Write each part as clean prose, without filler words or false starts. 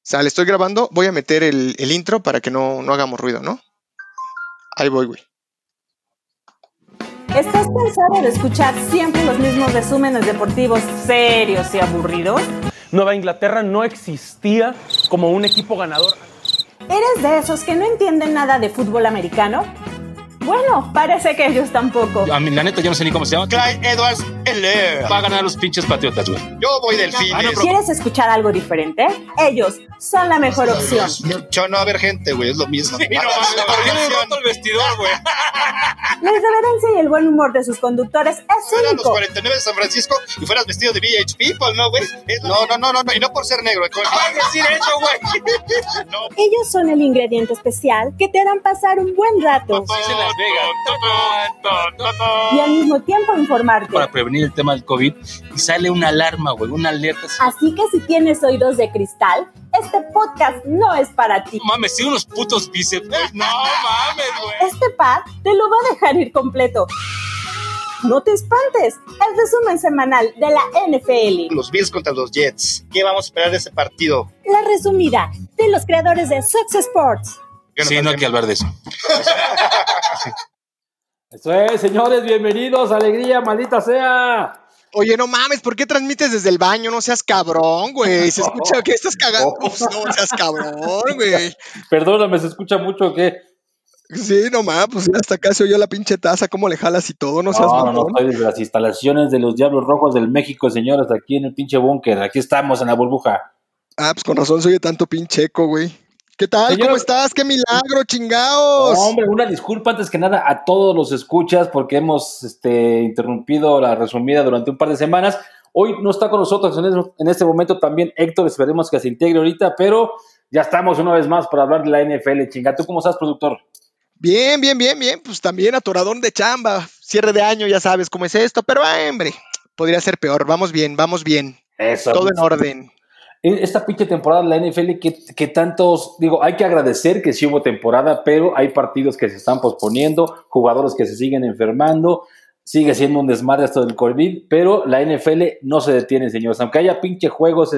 Sale, estoy grabando. Voy a meter el intro para que no hagamos ruido, ¿no? Ahí voy, güey. ¿Estás cansado de escuchar siempre los mismos resúmenes deportivos serios y aburridos? Nueva Inglaterra no existía como un equipo ganador. ¿Eres de esos que no entienden nada de fútbol americano? Bueno, parece que ellos tampoco. A mí, la neta, yo no sé ni cómo se llama. Clyde Edwards-Helaire. Va a ganar los pinches Patriotas, güey. Yo voy Delfines. ¿Quieres escuchar algo diferente? Ellos son la mejor opción. Yo no va a haber gente, güey, es lo mismo. Sí, no, tiene roto el vestidor, güey. La irreverencia y el buen humor de sus conductores es Fueran los único. 49 de San Francisco y fueras vestido de Village People, ¿no, güey? No, y no por ser negro. ¡Ay, decir eso, güey! No. Ellos son el ingrediente especial que te harán pasar un buen rato Es en Las Vegas. y al mismo tiempo informarte. Para prevenir el tema del COVID y sale una alarma, güey, una alerta. Así que si tienes oídos de cristal, este podcast no es para ti. Mames, sí, unos putos bíceps, güey. No mames, güey. Este pack te lo va a dejar ir completo. No te espantes, el resumen semanal de la NFL. Los Bills contra los Jets. ¿Qué vamos a esperar de ese partido? La resumida de los creadores de Success Sports. Sí, no hay que hablar de eso. Eso es, señores, bienvenidos, alegría, maldita sea. Oye, no mames, ¿por qué transmites desde el baño? No seas cabrón, güey. Se escucha que estás cagando. Uf, no seas cabrón, güey. Perdóname, ¿se escucha mucho o qué? Sí, no mames, pues hasta acá se oyó la pinche taza, cómo le jalas y todo, no seas No, mamón. estoy desde las instalaciones de los Diablos Rojos del México, señores, aquí en el pinche búnker. Aquí estamos en la burbuja. Ah, pues con razón se oye tanto pinche eco, güey. ¿Qué tal? Señor. ¿Cómo estás? ¡Qué milagro, chingaos! No, hombre, una disculpa antes que nada a todos los escuchas porque hemos interrumpido la resumida durante un par de semanas. Hoy no está con nosotros en este momento también Héctor, esperemos que se integre ahorita, pero ya estamos una vez más para hablar de la NFL, chinga. ¿Tú cómo estás, productor? Bien. Pues también atoradón de chamba. Cierre de año, ya sabes cómo es esto, pero hombre, podría ser peor. Vamos bien. Eso. Todo en orden. Esta pinche temporada de la NFL que tantos, digo, hay que agradecer que sí hubo temporada, pero hay partidos que se están posponiendo, jugadores que se siguen enfermando, sigue siendo un desmadre esto del COVID, pero la NFL no se detiene, señores. Aunque haya pinche juegos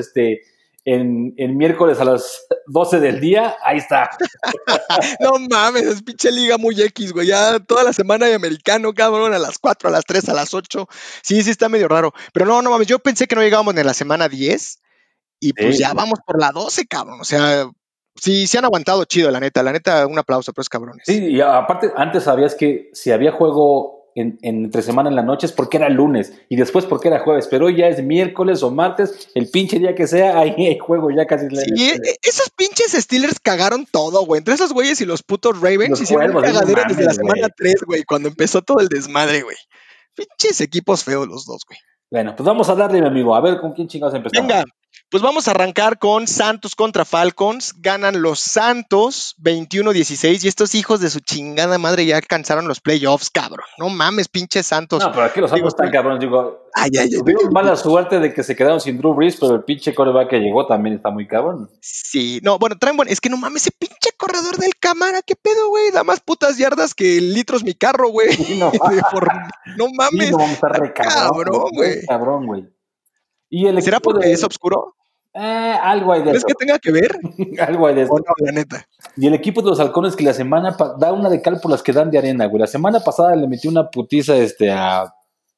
en miércoles a las 12 del día, ahí está. No mames, es pinche liga muy X, güey. Ya toda la semana hay americano, cabrón, a las 4, a las 3, a las 8. Sí, está medio raro. Pero no mames, yo pensé que no llegábamos ni a la semana 10. Y pues Sí. ya vamos por la 12, cabrón. O sea, sí han aguantado chido, la neta. La neta, un aplauso, pues, cabrones. Sí, y aparte, antes sabías que si había juego entre semana en la noche es porque era lunes y después porque era jueves, pero hoy ya es miércoles o martes, el pinche día que sea, ahí hay juego ya casi. Sí, esos pinches Steelers cagaron todo, güey. Entre esos güeyes y los putos Ravens Los hicieron un Cuervos, cagadero no mames, desde la semana güey. 3, güey, cuando empezó todo el desmadre, güey. Pinches equipos feos los dos, güey. Bueno, pues vamos a darle, mi amigo, a ver con quién chingados empezamos. Venga, pues vamos a arrancar con Santos contra Falcons. Ganan los Santos 21-16 y estos hijos de su chingada madre ya alcanzaron los playoffs, cabrón. No mames, pinches Santos. No, pero aquí los Santos están cabrones, digo. Ay. Tuvieron mala suerte de que se quedaron sin Drew Brees, pero el pinche coreback que llegó también está muy cabrón. Sí, no, bueno, es que no mames, ese pinche corredor del Camara, ¿qué pedo, güey? Da más putas yardas que litros mi carro, güey. Sí, no. No mames. Sí, no, vamos a estar re Cabrón, güey. Cabrón, güey. ¿Y el ¿Será equipo porque es oscuro? algo hay de ¿Crees eso. que tenga que ver? Algo hay de eso. O no, la neta. Y el equipo de los halcones que la semana da una de cal por las que dan de arena, güey. La semana pasada le metió una putiza a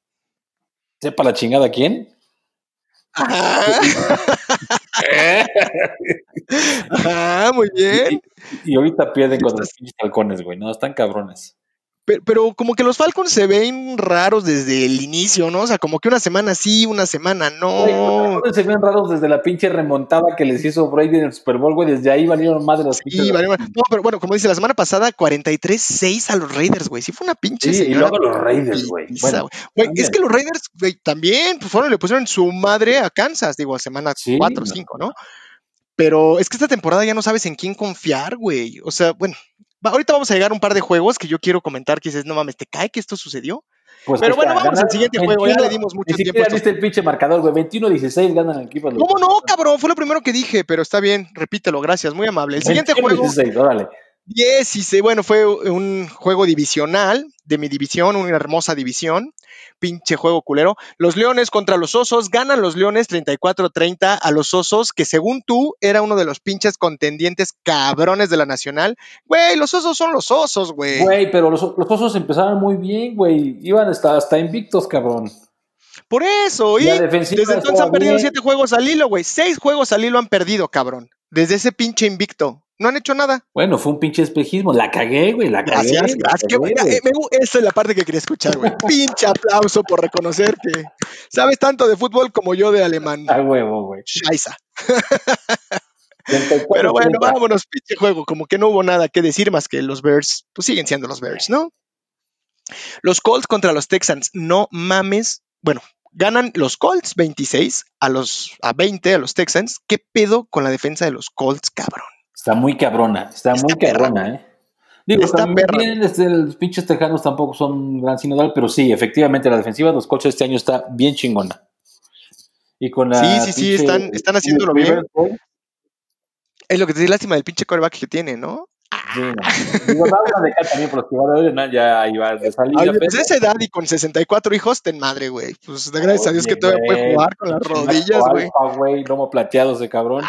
sepa la chingada quién. Ajá, muy bien. Y ahorita pierden con los pinches halcones, güey. No, están cabrones. Pero como que los Falcons se ven raros desde el inicio, ¿no? O sea, como que una semana sí, una semana no. Güey, los halcones se ven raros desde la pinche remontada que les hizo Brady en el Super Bowl, güey. Desde ahí valieron más de los pinches. Sí, vale. No, pero bueno, como dice, la semana pasada 43-6 a los Raiders, güey. Sí fue una pinche Sí, y señora luego los Raiders, güey. putiza, güey. Es que los Raiders, güey, también pues, le pusieron su madre a Kansas, digo, a semana 4 o 5, ¿no? Pero es que esta temporada ya no sabes en quién confiar, güey. O sea, bueno, ahorita vamos a llegar a un par de juegos que yo quiero comentar que dices, no mames, ¿te cae que esto sucedió? Pues pero bueno, vamos ganar al siguiente 21, juego, ya le dimos mucho ni tiempo. siquiera viste el pinche marcador, güey. 21-16 ganan el equipo. ¿Cómo no, cabrón? Fue lo primero que dije, pero está bien, repítelo, gracias, muy amable. El siguiente juego, 16, órale. 16, bueno, fue un juego divisional de mi división, una hermosa división. Pinche juego culero. Los Leones contra los Osos. Ganan los Leones 34-30 a los Osos, que según tú era uno de los pinches contendientes cabrones de la Nacional. Güey, los Osos son los Osos, güey. Güey, pero los Osos empezaron muy bien, güey. Iban hasta invictos, cabrón. Por eso, y desde entonces han perdido 7 juegos al hilo, güey. 6 juegos al hilo han perdido, cabrón. Desde ese pinche invicto. No han hecho nada. Bueno, fue un pinche espejismo. La cagué, güey. Gracias. Esa es la parte que quería escuchar, güey. Pinche aplauso por reconocer que sabes tanto de fútbol como yo de alemán. A huevo, güey. Scheiße. Pero bueno, vámonos, pinche juego. Como que no hubo nada que decir más que los Bears, pues siguen siendo los Bears, ¿no? Los Colts contra los Texans. No mames. Bueno, ganan los Colts 26 a 20 a los Texans. ¿Qué pedo con la defensa de los Colts, cabrón? Está muy cabrona, ¿eh? Digo, también los pinches tejanos tampoco son un gran sinodal, pero sí, efectivamente la defensiva de los Colts este año está bien chingona. Y con la sí, están haciéndolo bien. Es lo que te di lástima del pinche quarterback que tiene, ¿no? Sí, no. Digo, una de acá también, pero que va ya iba de salida. Pues esa edad y con 64 hijos, ten madre, güey. Pues gracias a Dios que todavía puede jugar con las rodillas, güey. Lomo plateado ese cabrón.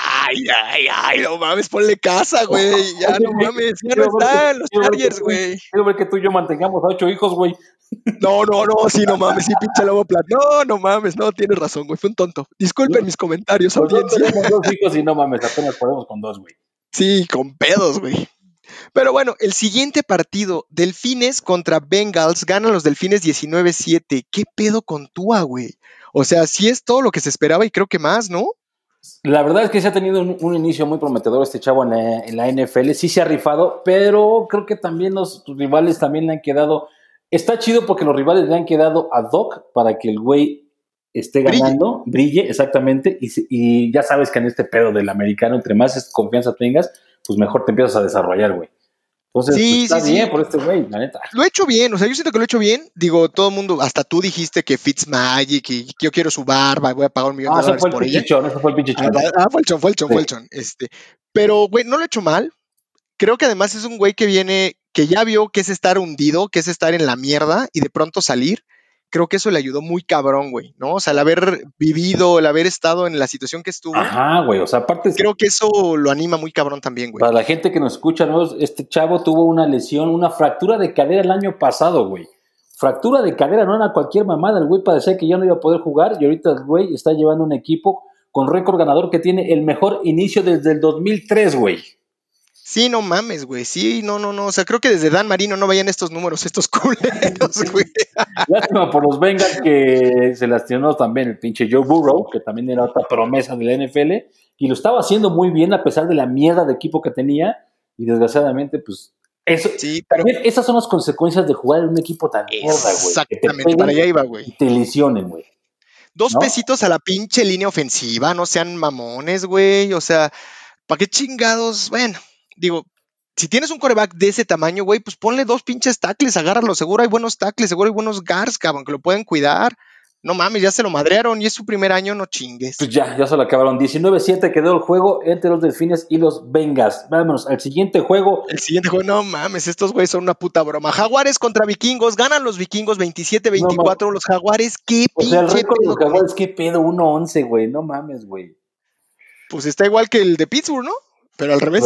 Ay, no mames, ponle casa, güey. Ya no mames, ya no están los Chargers, güey. Quiero ver que tú y yo mantengamos a 8 hijos, güey. No, sí, no mames, sí, pinche lomo plateado. No mames, no, tienes razón, güey. Fue un tonto. Disculpen mis comentarios, audiencia. Tenemos 2 hijos y no mames, apenas podemos con 2, güey. Sí, con pedos, güey. Pero bueno, el siguiente partido, Delfines contra Bengals, ganan los Delfines 19-7. ¿Qué pedo con Tua, güey? O sea, sí es todo lo que se esperaba y creo que más, ¿no? La verdad es que se ha tenido un inicio muy prometedor este chavo en la NFL. Sí se ha rifado, pero creo que también los rivales también le han quedado... Está chido porque los rivales le han quedado ad hoc para que el güey esté ganando, brille exactamente, y ya sabes que en este pedo del americano, entre más confianza tengas, pues mejor te empiezas a desarrollar, güey. Entonces, sí, pues está bien por este güey, la neta. Lo he hecho bien, o sea, yo siento que lo he hecho bien. Digo, todo el mundo, hasta tú dijiste que Fitzmagic y que yo quiero su barba y voy a pagar $1 millón de dólares por ella. Eso fue el pinche chon. Fue el chon. Pero, güey, no lo he hecho mal. Creo que además es un güey que ya vio que es estar hundido, que es estar en la mierda y de pronto salir. Creo que eso le ayudó muy cabrón, güey, ¿no? O sea, el haber vivido, el haber estado en la situación que estuvo. Ajá, güey, o sea, aparte... Creo que eso lo anima muy cabrón también, güey. Para la gente que nos escucha, ¿no? Este chavo tuvo una lesión, una fractura de cadera el año pasado, güey. Fractura de cadera, no era cualquier mamada. El güey parecía que ya no iba a poder jugar y ahorita el güey está llevando un equipo con récord ganador que tiene el mejor inicio desde el 2003, güey. Sí, no mames, güey. Sí, no. O sea, creo que desde Dan Marino no vayan estos números, estos culeros, güey. Lástima por los Bengals que se lastimó también el pinche Joe Burrow, que también era otra promesa de la NFL, y lo estaba haciendo muy bien a pesar de la mierda de equipo que tenía, y desgraciadamente, pues, eso, sí, pero esas son las consecuencias de jugar en un equipo tan mierda, güey. Exactamente, para allá iba, güey. Y te lesionen, güey. 2 pesitos a la pinche línea ofensiva, no sean mamones, güey. O sea, ¿para qué chingados? Bueno. Digo, si tienes un quarterback de ese tamaño, güey, pues ponle 2 pinches tackles, agárralo. Seguro hay buenos tackles, seguro hay buenos guards, cabrón, que lo pueden cuidar. No mames, ya se lo madrearon y es su primer año, no chingues. Pues ya se lo acabaron. 19-7 quedó el juego entre los Delfines y los Bengals. Vámonos al siguiente juego. No mames, estos güeyes son una puta broma. Jaguares contra Vikingos, ganan los Vikingos 27-24. Los Jaguares, qué pinche. O sea, el récord de los Jaguares, qué pedo, 1-11, güey. No mames, güey. Pues está igual que el de Pittsburgh, ¿no? Pero al revés.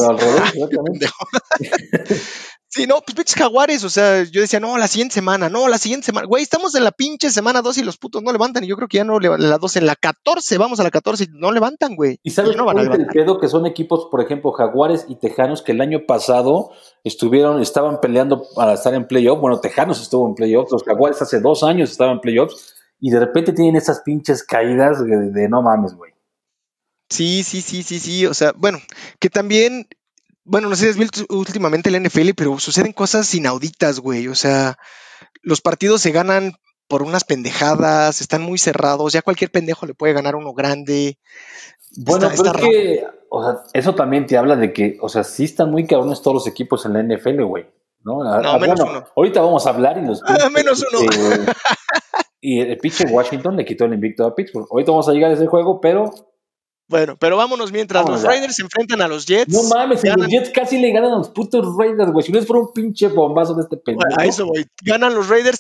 Sí, no, pues pinches Jaguares, o sea, yo decía, no, la siguiente semana, güey, estamos en la pinche semana 2 y los putos no levantan, y yo creo que ya no levantan la 2, en la 14, vamos a la 14 y no levantan, güey. ¿Y sabes no cuál es el pedo? Que son equipos, por ejemplo, Jaguares y Tejanos, que el año pasado estaban peleando para estar en playoff. Bueno, Tejanos estuvo en playoff, los Jaguares hace 2 años estaban en playoffs, y de repente tienen esas pinches caídas de no mames, güey. Sí, o sea, bueno, que también, bueno, no sé si has visto últimamente el NFL, pero suceden cosas inauditas, güey, o sea, los partidos se ganan por unas pendejadas, están muy cerrados, ya cualquier pendejo le puede ganar uno grande. Bueno, pero es que, o sea, eso también te habla de que, o sea, sí están muy cabrones todos los equipos en la NFL, güey, ¿no? Menos uno. Ahorita vamos a hablar y los... menos uno. Y el pinche Washington le quitó el invicto a Pittsburgh. Ahorita vamos a llegar a ese juego, pero... Bueno, pero vámonos mientras Vámonos los ya. Raiders se enfrentan a los Jets. No mames, ganan, los Jets casi le ganan a los putos Raiders, güey. Si no es por un pinche bombazo de este pendejo. a eso voy. Ganan los Raiders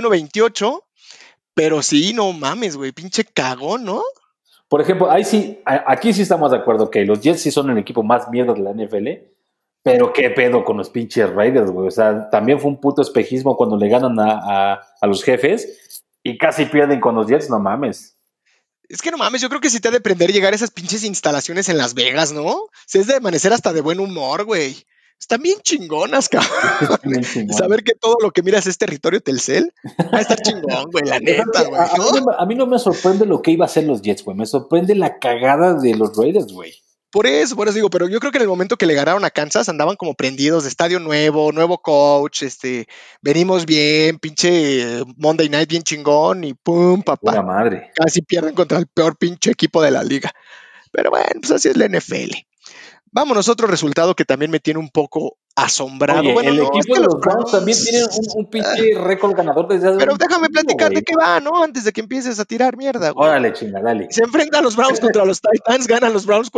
31-28. Pero sí, no mames, güey. Pinche cagón, ¿no? Por ejemplo, ahí sí, aquí sí estamos de acuerdo que los Jets sí son el equipo más mierda de la NFL. Pero qué pedo con los pinches Raiders, güey. O sea, también fue un puto espejismo cuando le ganan a los jefes y casi pierden con los Jets, no mames. Es que no mames, yo creo que sí te ha de prender llegar a esas pinches instalaciones en Las Vegas, ¿no? Se es de amanecer hasta de buen humor, güey. Están bien chingonas, cabrón. Bien chingón. Saber que todo lo que miras es territorio Telcel, va a estar chingón, güey, la neta, güey. ¿no? A mí no me sorprende lo que iba a hacer los Jets, güey. Me sorprende la cagada de los Raiders, güey. Por eso digo, pero yo creo que en el momento que le ganaron a Kansas andaban como prendidos de estadio nuevo coach, venimos bien, pinche Monday Night bien chingón y pum, papá. Buena madre. Casi pierden contra el peor pinche equipo de la liga. Pero bueno, pues así es la NFL. Vámonos a otro resultado que también me tiene un poco asombrado. Oye, bueno, el no, equipo es que de los los Browns también tiene un pinche récord ganador desde hace Pero un déjame chingo, platicar de güey. qué va, ¿no? Antes de que empieces a tirar mierda, güey. Órale, chinga, dale. Se enfrentan los Browns contra los Titans, ganan los Browns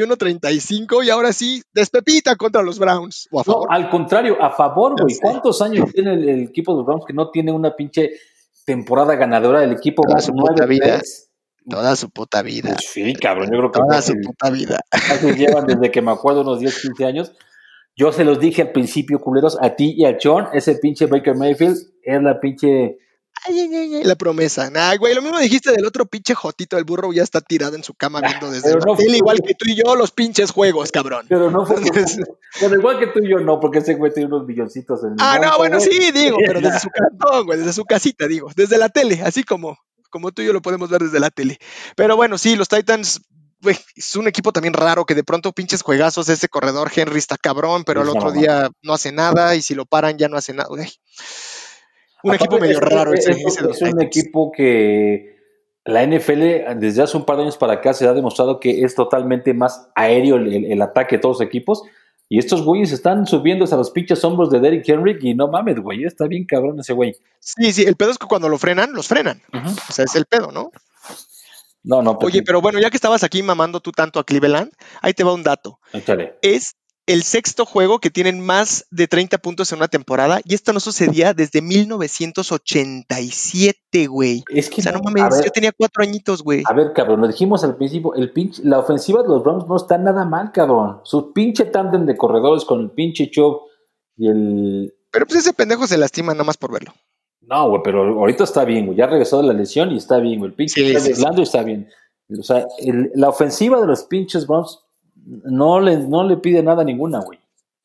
41-35 y ahora sí, despepita contra los Browns. O a favor. No, al contrario, a favor, Ya güey. sé. ¿Cuántos años tiene el equipo de los Browns que no tiene una pinche temporada ganadora? El equipo Toda va su puta 9-3. vida. Toda su puta vida. Pues sí, cabrón, yo creo que Toda su puta vida. casi llevan desde que me acuerdo unos 10, 15 años. Yo se los dije al principio, culeros, a ti y a John, ese pinche Baker Mayfield es la pinche... Ay, la promesa. Nah, güey, lo mismo dijiste del otro pinche jotito, el burro ya está tirado en su cama viendo desde Pero la no tele, fue- igual que tú y yo, los pinches juegos, cabrón. Pero no fue... Bueno, igual que tú y yo no, porque ese güey tiene unos milloncitos en el Ah, no, banco, bueno, güey. sí, digo, pero desde su cantón, güey, desde su casita, digo, desde la tele, así como tú y yo lo podemos ver desde la tele. Pero bueno, sí, los Titans, güey, es un equipo también raro que de pronto pinches juegazos, ese corredor Henry está cabrón, pero Es el una otro mamada. día no hace nada y si lo paran ya no hace nada, güey. Un Aparte, equipo medio raro ese de los es un Titans. equipo que la NFL desde hace un par de años para acá se ha demostrado que es totalmente más aéreo el ataque de todos los equipos. Y estos güeyes están subiéndose a los pinches hombros de Derrick Henry y no mames, güey, está bien cabrón ese güey. Sí, el pedo es que cuando lo frenan, los frenan. Ujú. O sea, es el pedo, ¿no? No, pues Oye, pero bueno, ya que estabas aquí mamando tú tanto a Cleveland, ahí te va un dato. échale. Es el sexto juego que tienen más de 30 puntos en una temporada y esto no sucedía desde 1987, güey. Es que O sea, no a mames, ver, yo tenía 4 añitos, güey. a ver, cabrón, lo dijimos al principio, la ofensiva de los Browns no está nada mal, cabrón. Su pinche tándem de corredores con el pinche Chubb y el... Pero pues ese pendejo se lastima nada más por verlo. No, güey, pero ahorita está bien, güey. Ya regresó de la lesión y está bien, güey. El pinche Sí, sí, Orlando está bien. O sea, la ofensiva de los pinches Browns no le pide nada a ninguna, güey.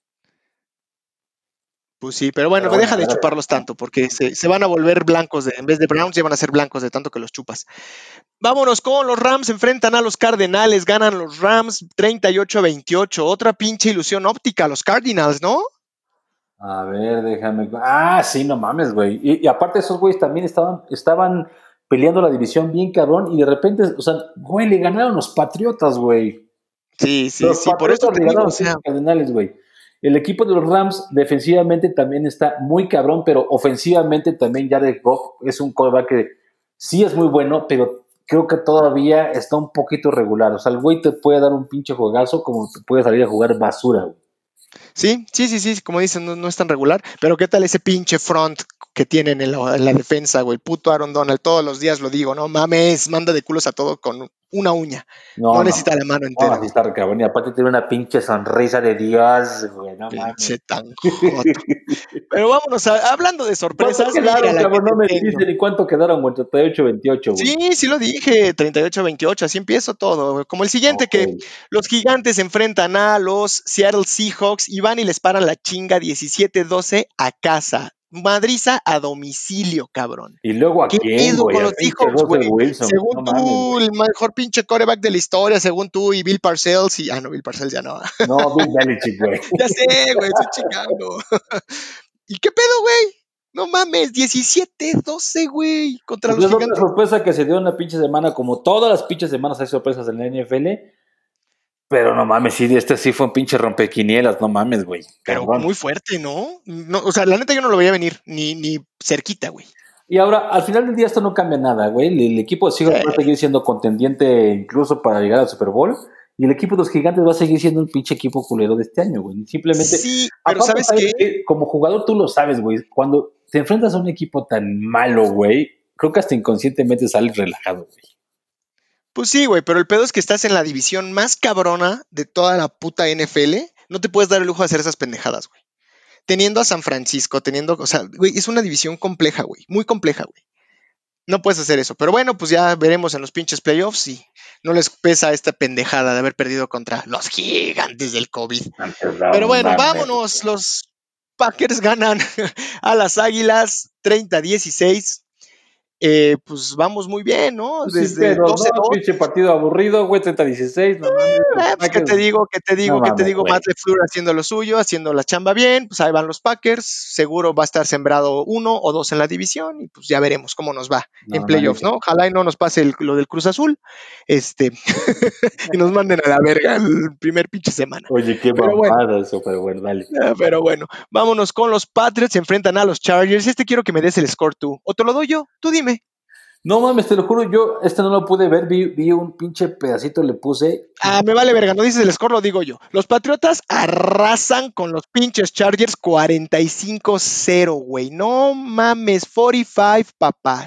Pues sí, pero bueno, Pero bueno, deja de a ver. chuparlos tanto porque se van a volver blancos, en vez de Browns ya van a ser blancos de tanto que los chupas. Vámonos con los Rams, enfrentan a los Cardenales, ganan los Rams 38-28, otra pinche ilusión óptica, los Cardinals, ¿no? A ver, déjame. Ah, sí, no mames, güey. Y aparte, esos güeyes también estaban peleando la división bien cabrón y de repente, o sea, güey, le ganaron los Patriotas, güey. Sí, Los por eso Patriotas te le digo, ganaron o sea, los Cardenales, güey. El equipo de los Rams defensivamente también está muy cabrón, pero ofensivamente también Jared Goff es un quarterback que sí es muy bueno, pero creo que todavía está un poquito regular. O sea, el güey te puede dar un pinche juegazo como te puede salir a jugar basura, güey. sí, como dicen, no es tan regular, pero ¿qué tal ese pinche front que tienen en la defensa, güey? El puto Aaron Donald, todos los días lo digo, no mames, manda de culos a todo con una uña. No necesita la mano entera. No, así está cabrón. Y aparte tiene una pinche sonrisa de Dios, güey. No mames. Pinche tan joto. Pero vámonos, hablando de sorpresas. ¿Cuánto quedaron, mira la cabrón? que No me te tengo. dijiste ni cuánto quedaron, güey. 38-28, güey. Sí lo dije, 38-28, así empiezo todo. Como el siguiente, Ok. que los gigantes se enfrentan a los Seattle Seahawks y van y les paran la chinga 17-12 a casa. Madriza a domicilio, cabrón. Y luego a ¿Qué quién, pedo güey. con Al los pinche Seahawks, Russell güey? Wilson. Según No tú, mames, güey. el mejor pinche quarterback de la historia, según tú, y Bill Parcells, y... Ah, no, Bill Parcells ya no. No, Bill Belichick, güey. Ya sé, güey, estoy chingando. ¿Y qué pedo, güey? No mames, 17-12, güey, contra Pues los es otra gigantes. sorpresa que se dio en la pinche semana, como todas las pinches semanas hay sorpresas en la NFL. Pero no mames, sí, este sí fue un pinche rompequinielas, no mames, güey. Pero Cabrón. muy fuerte, ¿no? O sea, la neta yo no lo veía venir, ni cerquita, güey. Y ahora, al final del día esto no cambia nada, güey. El equipo de Seahawks va a seguir siendo contendiente incluso para llegar al Super Bowl. Y el equipo de los Gigantes va a seguir siendo un pinche equipo culero de este año, güey. Simplemente... Sí, pero ¿sabes qué? Como jugador tú lo sabes, güey. Cuando te enfrentas a un equipo tan malo, güey, creo que hasta inconscientemente sales relajado, güey. Pues sí, güey, pero el pedo es que estás en la división más cabrona de toda la puta NFL. No te puedes dar el lujo de hacer esas pendejadas, güey. Teniendo a San Francisco, o sea, güey, es una división compleja, güey, muy compleja, güey. No puedes hacer eso, pero bueno, pues ya veremos en los pinches playoffs si no les pesa esta pendejada de haber perdido contra los gigantes del COVID. Pero bueno, vámonos, los Packers ganan a las Águilas 30-16. Pues vamos muy bien, ¿no? Pues Desde sí, pero 12-2. no, pinche partido aburrido, güey, 30-16, no mames. Pues, ¿qué te digo? Matt LeFleur haciendo lo suyo, haciendo la chamba bien, pues ahí van los Packers, seguro va a estar sembrado 1 o 2 en la división y pues ya veremos cómo nos va en playoffs, ¿no? Ojalá y no nos pase lo del Cruz Azul, y nos manden a la verga el primer pinche semana. Oye, qué mamada eso, pero bueno, dale. Pero bueno, vámonos con los Patriots, se enfrentan a los Chargers, quiero que me des el score tú, o te lo doy yo, tú dime. No mames, te lo juro, yo no lo pude ver, vi un pinche pedacito, le puse. Me vale verga, no dices el score, lo digo yo. Los Patriotas arrasan con los pinches Chargers 45-0, güey. No mames, 45, papá.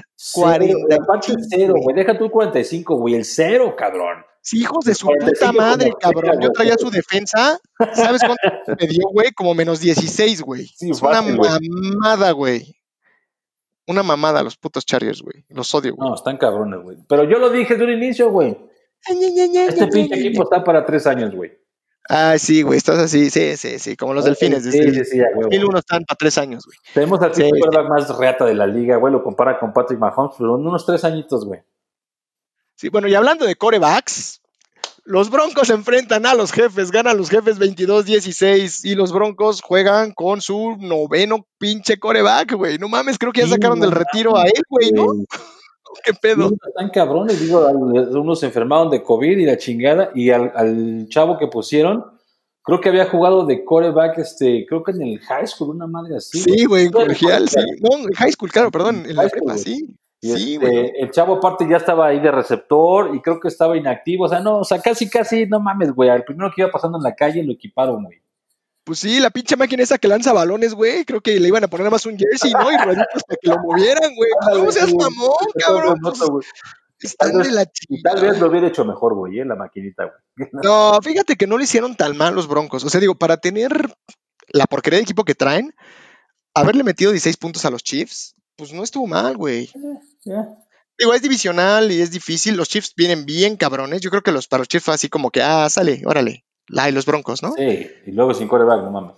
0, güey, deja tú el 45, güey, el 0, cabrón. Sí, hijos de su puta madre, cabrón. Yo traía su defensa. ¿Sabes cuánto me dio, güey? Como menos 16, güey. Sí, es fácil, una mamada, güey. Una mamada los putos Chargers, güey. Los odio, güey. No, están cabrones, güey. Pero yo lo dije desde un inicio, güey. Este pinche equipo está para 3 años, güey. Sí, güey, estás así, sí, como los delfines. Desde el 2001 están para 3 años, güey. Tenemos al quarterback más reata de la liga, güey, lo compara con Patrick Mahomes, pero en unos 3 añitos, güey. Sí, bueno, y hablando de quarterbacks, los Broncos se enfrentan a los Jefes, ganan los Jefes 22-16 y los Broncos juegan con su 9º pinche quarterback, güey. No mames, creo que ya sacaron del retiro a él, güey, ¿no? ¿Qué pedo? Sí, están cabrones, digo, unos se enfermaron de COVID y la chingada, y al chavo que pusieron, creo que había jugado de quarterback, creo que en el high school, una madre así. Sí, güey, en colegial, sí. No, en high school, claro, perdón, en la prepa, sí. Y sí, güey. El chavo aparte ya estaba ahí de receptor y creo que estaba inactivo, casi, no mames, güey, al primero que iba pasando en la calle lo equiparon, güey. Pues sí, la pinche máquina esa que lanza balones, güey, creo que le iban a poner más un jersey, ¿no? Y rueditas para que lo movieran, güey. ¿Cómo seas mamón, cabrón? Pues, están de la chingada. Tal vez lo hubiera hecho mejor, güey, la maquinita, güey. No, fíjate que no le hicieron tan mal los Broncos. O sea, digo, para tener la porquería de equipo que traen, haberle metido 16 puntos a los Chiefs, pues no estuvo mal, güey. Digo, es divisional y es difícil. Los Chiefs vienen bien cabrones. Yo creo que para los Chiefs fue así como que, sale, órale. Y los Broncos, ¿no? Sí, y luego sin quarterback, no mames.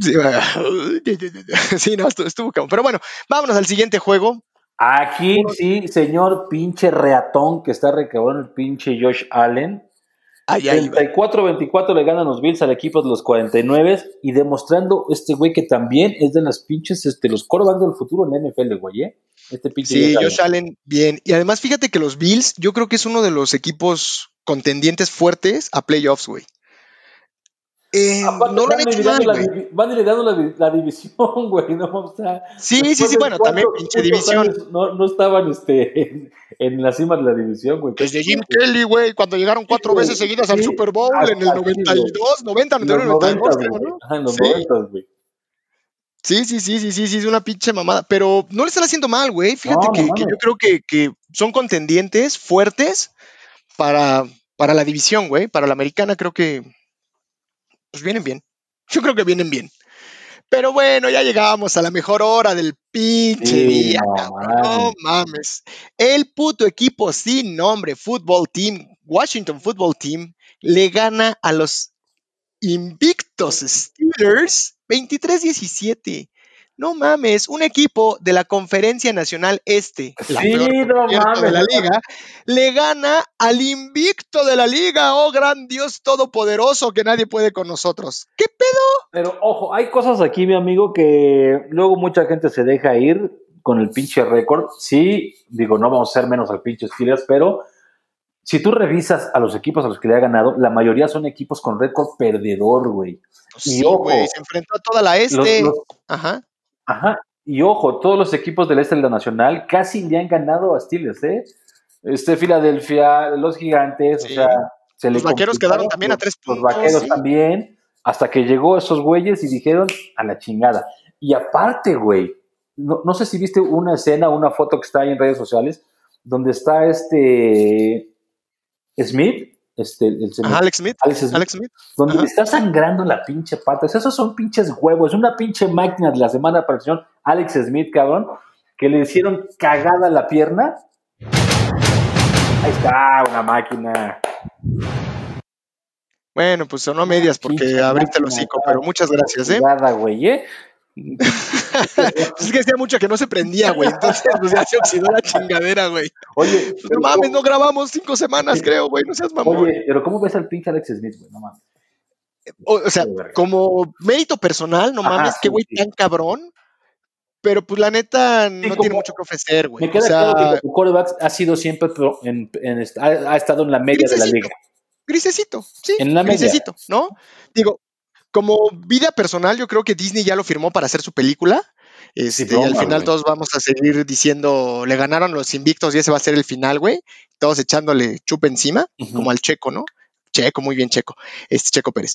Sí, no, estuvo cabrón. Pero bueno, vámonos al siguiente juego. Aquí sí, señor pinche reatón que está recabrón el pinche Josh Allen. 34-24 le ganan los Bills al equipo de los 49 y demostrando güey que también es de las pinches, los quarterbacks del futuro en la NFL, güey, Sí, Josh Allen, bien. Y además, fíjate que los Bills, yo creo que es uno de los equipos contendientes fuertes a playoffs, güey. No lo han hecho mal, güey. Van liderando la división, güey, ¿no? O sea, sí, bueno, también pinche división. No estaban en la cima de la división, güey. Desde Jim Kelly, güey, cuando llegaron 4 veces seguidas al Super Bowl en el 92, 90, 92, ¿no? En los 90, güey. Sí, es una pinche mamada, pero no le están haciendo mal, güey. Fíjate que yo creo que son contendientes fuertes para la división, güey. Para la americana creo que pues vienen bien. Yo creo que vienen bien. Pero bueno, ya llegamos a la mejor hora del pinche día, cabrón. No mames. El puto equipo sin nombre, Washington Football Team, le gana a los invictos Steelers 23-17. No mames, un equipo de la Conferencia Nacional la peor de la liga, le gana al invicto de la liga, oh gran Dios todopoderoso que nadie puede con nosotros. ¿Qué pedo? Pero ojo, hay cosas aquí, mi amigo, que luego mucha gente se deja ir con el pinche récord. Sí, digo, no vamos a ser menos al pinche Steelers, pero si tú revisas a los equipos a los que le ha ganado, la mayoría son equipos con récord perdedor, güey. Sí, güey, se enfrentó a toda la Ajá. Y ojo, todos los equipos del este de la Nacional casi le han ganado a Steelers, ¿eh? Filadelfia, los Gigantes, Sí. o sea, se Los le Vaqueros complicaba, quedaron también a 3 los puntos. Vaqueros sí. también, hasta que llegó esos güeyes y dijeron a la chingada. Y aparte, güey, no sé si viste una escena, una foto que está ahí en redes sociales, donde está Smith, Alex Smith. donde Ajá. le está sangrando la pinche pata. O sea, esos son pinches huevos, es una pinche máquina de la semana de aparición, Alex Smith, cabrón, que le hicieron cagada la pierna. Ahí está, una máquina. Bueno, pues sonó a medias porque abriste el hocico, pero muchas gracias, ¿eh? Cagada, güey, ¿eh? Pues es que hacía mucho que no se prendía, güey. Entonces, pues ya se oxidó la chingadera, güey. Oye, Pues no mames, no grabamos 5 semanas, creo, güey. No seas mamón. Oye, pero ¿cómo ves al pinche Alex Smith, güey? No mames. O sea, como mérito personal, no mames, qué güey tan cabrón. Pero pues la neta no tiene mucho que ofrecer, güey. Me queda claro que tu quarterback ha sido siempre ha estado en la media de la liga. Grisecito, sí. En la grisecito, ¿no? Digo, como vida personal, yo creo que Disney ya lo firmó para hacer su película. Y al final todos vamos a seguir diciendo, le ganaron los invictos y ese va a ser el final, güey. Todos echándole chupa encima, como al Checo, ¿no? Checo, muy bien Checo. Checo Pérez.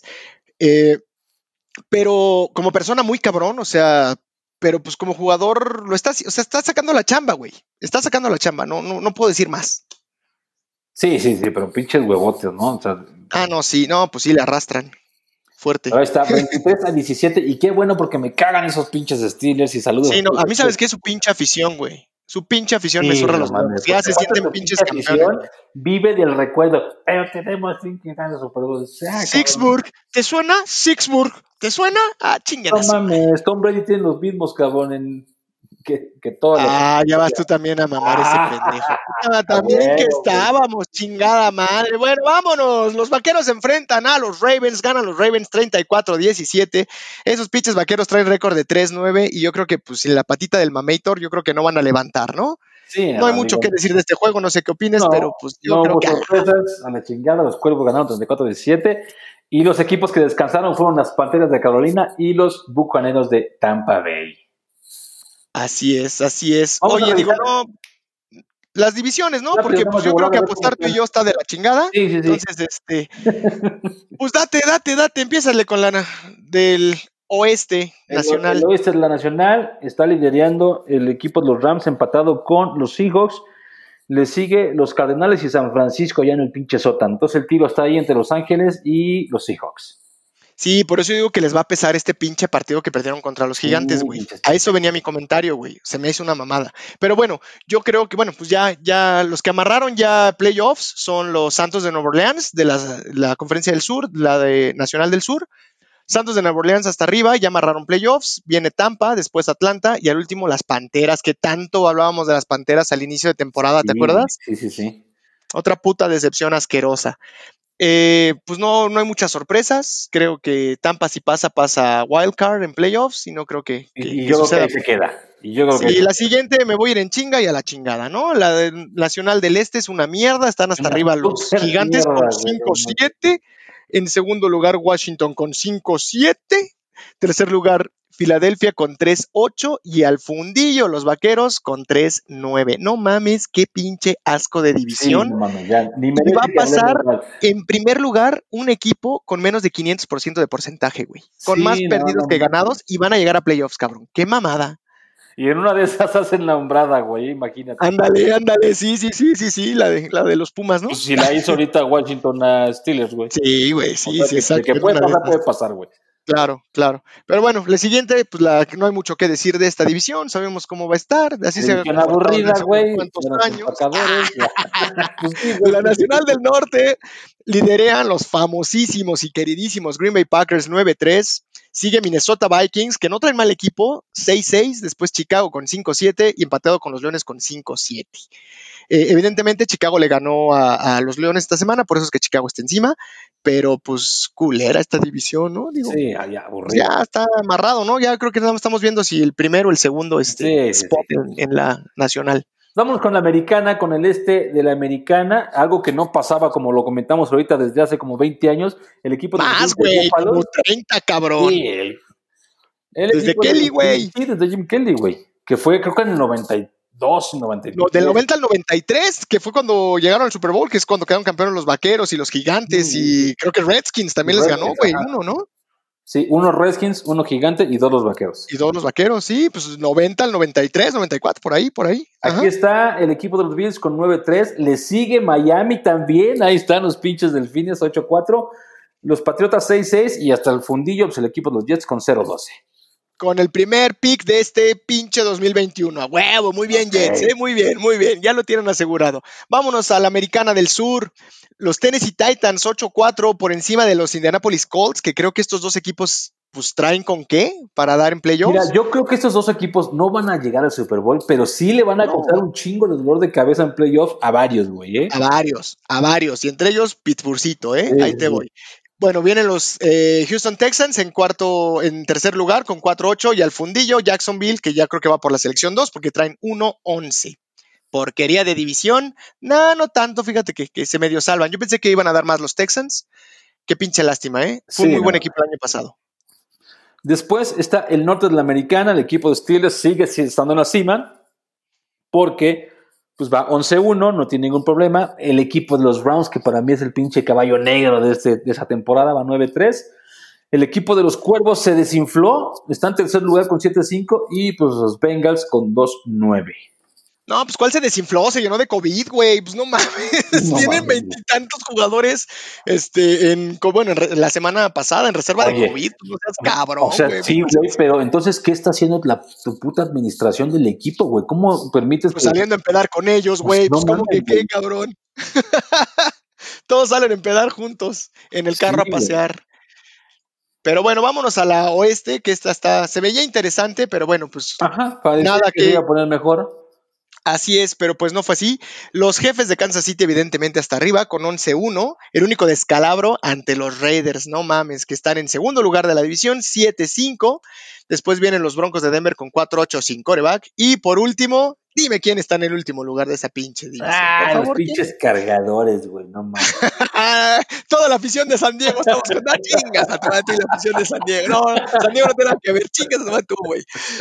Pero como persona muy cabrón, o sea, pero pues como jugador lo está sacando la chamba, güey. Está sacando la chamba, no puedo decir más. Sí, pero pinches huevotes, ¿no? O sea, pues sí le arrastran. Fuerte. Ahí está, 23-17, y qué bueno porque me cagan esos pinches Steelers y saludos. Sí, no, a mí sabes que es su pinche afición, güey. Su pinche afición me zurra los manos. Ya se sienten pinches campeones. Vive del recuerdo, pero tenemos 5 años Super Bowl. Sixburg, ¿te suena? Sixburg, ¿te suena? Chingadas. No mames, Tom Brady tiene los mismos, cabrón, que todos. Ya vas tú también a mamar ese pendejo. También que estábamos, chingada madre. Bueno, vámonos. Los Vaqueros se enfrentan a los Ravens. Ganan los Ravens 34-17. Esos pinches Vaqueros traen récord de 3-9 y yo creo que pues sin la patita del Mamator yo creo que no van a levantar, ¿no? Sí, no hay mucho que decir de este juego, no sé qué opines, pero pues yo creo que sorpresas, a la chingada, los Cuervos ganaron 34-17 y los equipos que descansaron fueron las Panteras de Carolina y los Bucaneros de Tampa Bay. Así es. Oye, digo, no, las divisiones, ¿no? Porque pues yo creo que apostar tú y yo está de la chingada. Sí. Entonces, pues date, empiézale con la del oeste nacional. El oeste de la nacional está liderando el equipo de los Rams empatado con los Seahawks. Le sigue los Cardenales y San Francisco allá en el pinche sótano. Entonces el tiro está ahí entre Los Ángeles y los Seahawks. Sí, por eso digo que les va a pesar este pinche partido que perdieron contra los Gigantes, güey. A eso venía mi comentario, güey. Se me hizo una mamada. Pero bueno, yo creo que, pues ya los que amarraron ya playoffs son los Santos de Nueva Orleans, de la Conferencia del Sur, la de Nacional del Sur. Santos de Nueva Orleans hasta arriba, ya amarraron playoffs. Viene Tampa, después Atlanta y al último las Panteras, que tanto hablábamos de las Panteras al inicio de temporada, ¿te acuerdas? Sí. Otra puta decepción asquerosa. Pues no hay muchas sorpresas. Creo que Tampa si pasa wildcard en playoffs y no creo que yo creo que ahí se queda. La siguiente me voy a ir en chinga y a la chingada, ¿no? La Nacional del Este es una mierda, están hasta arriba los Gigantes con 5-7. En segundo lugar, Washington con 5-7. Tercer lugar, Filadelfia con 3-8 y al fundillo los Vaqueros con 3-9. No mames, qué pinche asco de división. Sí, no mames, ya, ni y va a pasar en primer lugar un equipo con menos de 500% de porcentaje, güey. Con más perdidos que ganados y van a llegar a playoffs, cabrón. Qué mamada. Y en una de esas hacen la hombrada, güey, imagínate. Ándale, sí, la de los Pumas, ¿no? Pues si la hizo ahorita Washington a Steelers, güey. Sí, güey, sí, exacto. Que puede pasar, güey. Claro. Pero bueno, la siguiente, pues no hay mucho que decir de esta división, sabemos cómo va a estar, así se ve. Aburrida, güey. ¿Cuántos años? La Nacional del Norte liderean los famosísimos y queridísimos Green Bay Packers 9-3. Sigue Minnesota Vikings, que no traen mal equipo, 6-6, después Chicago con 5-7 y empatado con los Leones con 5-7. Evidentemente Chicago le ganó a los Leones esta semana, por eso es que Chicago está encima, pero pues culera esta división, ¿no? Digo, sí, aburrido. Ya está amarrado, ¿no? Ya creo que nada estamos viendo si el primero o el segundo spot en la nacional. Vamos con la americana, con el este de la americana, algo que no pasaba, como lo comentamos ahorita desde hace como 20 años, el equipo más, güey, como 30, cabrón. Sí, Desde Kelly, güey. Sí, desde Jim Kelly, güey. Que fue, creo que en el 92, 93. No, del 90 al 93, que fue cuando llegaron al Super Bowl, que es cuando quedaron campeones los Vaqueros y los Gigantes, y creo que Redskins también les ganó, güey, uno, ¿no? Sí, uno Redskins, uno Gigante y 2 los Vaqueros. Y 2 los Vaqueros, sí, pues 90 al 93, 94, por ahí. Ajá. Aquí está el equipo de los Bills con 9-3, le sigue Miami también, ahí están los pinches Delfines 8-4, los Patriotas 6-6 y hasta el fundillo, pues el equipo de los Jets con 0-12. Con el primer pick de este pinche 2021. A huevo, muy bien, Jets, muy bien, ya lo tienen asegurado. Vámonos a la Americana del Sur. Los Tennessee Titans 8-4 por encima de los Indianapolis Colts, que creo que estos dos equipos pues traen con qué para dar en playoffs. Mira, yo creo que estos dos equipos no van a llegar al Super Bowl, pero sí le van a costar un chingo de dolor de cabeza en playoffs a varios, güey, ¿eh? A varios, y entre ellos Pittsburghcito, ¿eh? Ahí te voy. Bueno, vienen los Houston Texans en tercer lugar con 4-8 y al fundillo Jacksonville, que ya creo que va por la selección 2 porque traen 1-11. Porquería de división. No tanto, fíjate que se medio salvan. Yo pensé que iban a dar más los Texans. Qué pinche lástima, ¿eh? Fue un muy buen equipo el año pasado. Después está el norte de la Americana, el equipo de Steelers sigue estando en la cima porque pues va 11-1, no tiene ningún problema. El equipo de los Browns, que para mí es el pinche caballo negro de esa temporada, va 9-3. El equipo de los Cuervos se desinfló, está en tercer lugar con 7-5 y pues los Bengals con 2-9. No, pues ¿cuál se desinfló? Se llenó de COVID, güey. Pues no mames. Tienen 20 y tantos jugadores en la semana pasada en reserva de COVID. Pues no seas cabrón, o sea, güey. Sí, güey, pero entonces, ¿qué está haciendo tu puta administración del equipo, güey? ¿Cómo permites pues saliendo a empedar con ellos, güey. Pues ¿cómo que qué, cabrón? Todos salen a empedar juntos en el carro a pasear. Pero bueno, vámonos a la oeste, que esta se veía interesante, pero bueno, pues nada que se iba a poner mejor. Así es, pero pues no fue así. Los Jefes de Kansas City, evidentemente, hasta arriba, con 11-1. El único descalabro ante los Raiders, no mames, que están en segundo lugar de la división, 7-5. Después vienen los Broncos de Denver con 4-8 sin quarterback. Y por último, dime quién está en el último lugar de esa pinche división. Por favor, los pinches cargadores, güey, no mames. Toda la afición de San Diego estamos con chingas a tomar la afición de San Diego. No, San Diego no tiene nada que ver, chingas a tomar tú, güey.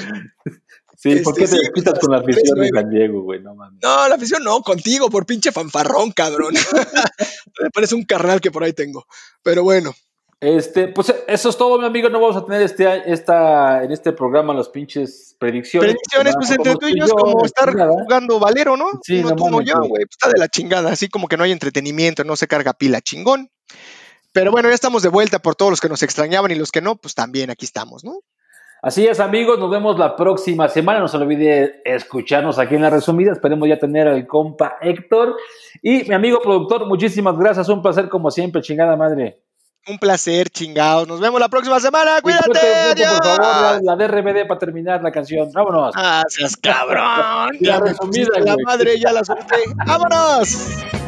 Sí, ¿por qué te despistas con la afición de San Diego, güey? No mames. No, la afición no, contigo, por pinche fanfarrón, cabrón. Me parece un carnal que por ahí tengo. Pero bueno. Pues eso es todo, mi amigo. No vamos a tener en este programa las pinches predicciones. Predicciones, pues entre tú y yo es como estar jugando Valero, ¿no? Sí, uno tú, uno yo, güey. Está de la chingada. Así como que no hay entretenimiento, no se carga pila, chingón. Pero bueno, ya estamos de vuelta por todos los que nos extrañaban y los que no, pues también aquí estamos, ¿no? Así es, amigos, nos vemos la próxima semana. No se olvide escucharnos aquí en La Resumida. Esperemos ya tener al compa Héctor. Y mi amigo productor, muchísimas gracias. Un placer como siempre, chingada madre. Un placer, chingados. Nos vemos la próxima semana. ¡Cuídate! Por favor, la DRBD para terminar la canción. ¡Vámonos! ¡Ah, seas cabrón! La Resumida, la madre ya la solté. ¡Vámonos!